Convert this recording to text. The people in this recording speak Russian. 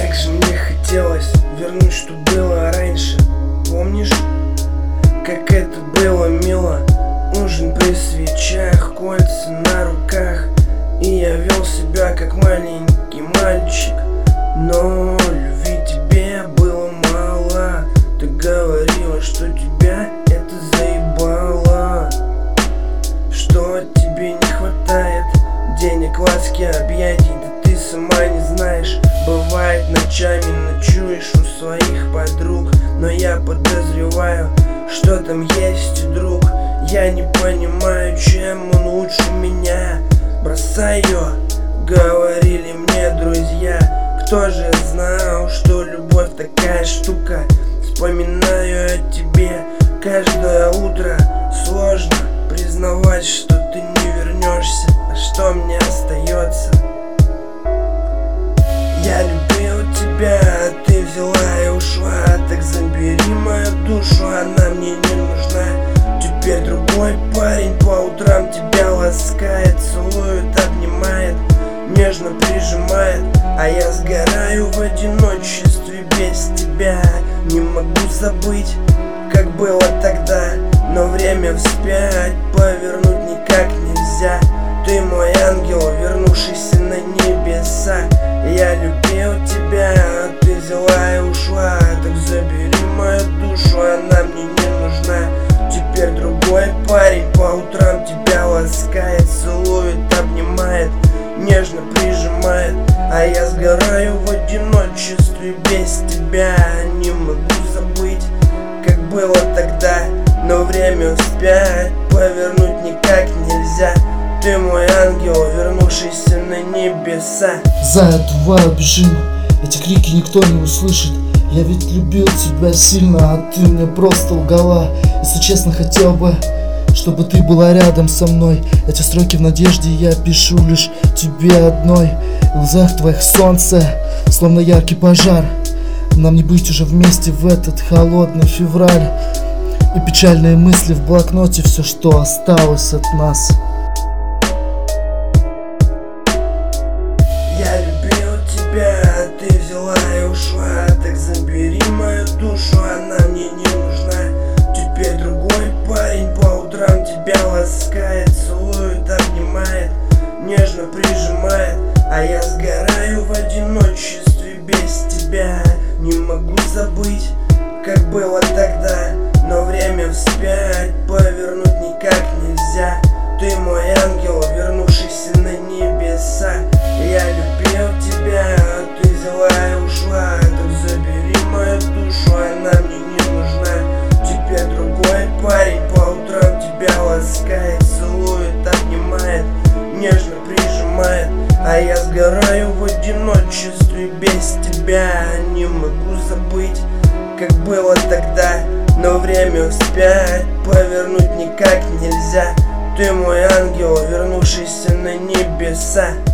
Как же мне хотелось вернуть, что было раньше. Помнишь, как это было мило? Ужин при свечах, кольца на руках. И я вел себя как маленький мальчик. Но любви тебе было мало. Ты говорила, что тебя это заебало, что тебе не хватает денег, ласки, объятий. Да ты сама не знаешь. Бывает, ночами ночуешь у своих подруг, но я подозреваю, что там есть друг. Я не понимаю, чем он лучше меня. Бросай ее, говорили мне друзья. Кто же знал, что любовь такая штука? Вспоминаю о тебе каждое утро. Сложно признавать, что ты не вернешься. А что мне остается? Я любил тебя, а ты взяла и ушла. Так забери мою душу, она мне не нужна. Теперь другой парень по утрам тебя ласкает, целует, обнимает, нежно прижимает. А я сгораю в одиночестве без тебя. Не могу забыть, как было тогда, но время вспять повернуть никак нельзя. Ты мой ангел, вернувшийся на небеса. Я любил тебя, а ты взяла и ушла. Так забери мою душу, она мне не нужна. Теперь другой парень по утрам тебя ласкает, целует, обнимает, нежно прижимает. А я сгораю в одиночестве без тебя. Не могу забыть, как было тогда, но время вспять повернуть никак нельзя. Ты мой ангел, вернувшийся на небеса. За эту ваю бежим, эти крики никто не услышит. Я ведь любил тебя сильно, а ты мне просто лгала. Если честно, хотел бы, чтобы ты была рядом со мной. Эти строки в надежде я пишу лишь тебе одной. В глазах твоих солнце, словно яркий пожар. Нам не быть уже вместе в этот холодный февраль. И печальные мысли в блокноте, все, что осталось от нас. Я любил тебя, а ты взяла и ушла. Так забери мою душу, она мне не нужна. Теперь другой парень по утрам тебя ласкает, целует, обнимает, нежно прижимает. А я сгораю в одиночестве без тебя. Не могу забыть, как было тогда, но время вспять повернуть никак нельзя. Ты мой ангел, вернувшийся на небеса. Я любил тебя, а ты взяла и ушла. Так забери мою душу, она мне не нужна. Теперь другой парень по утрам тебя ласкает, целует, обнимает, нежно прижимает. А я сгораю в одиночестве без тебя. Не могу забыть, как было тогда, но время вспять повернуть никак нельзя. Ты мой ангел, вернувшийся на небеса.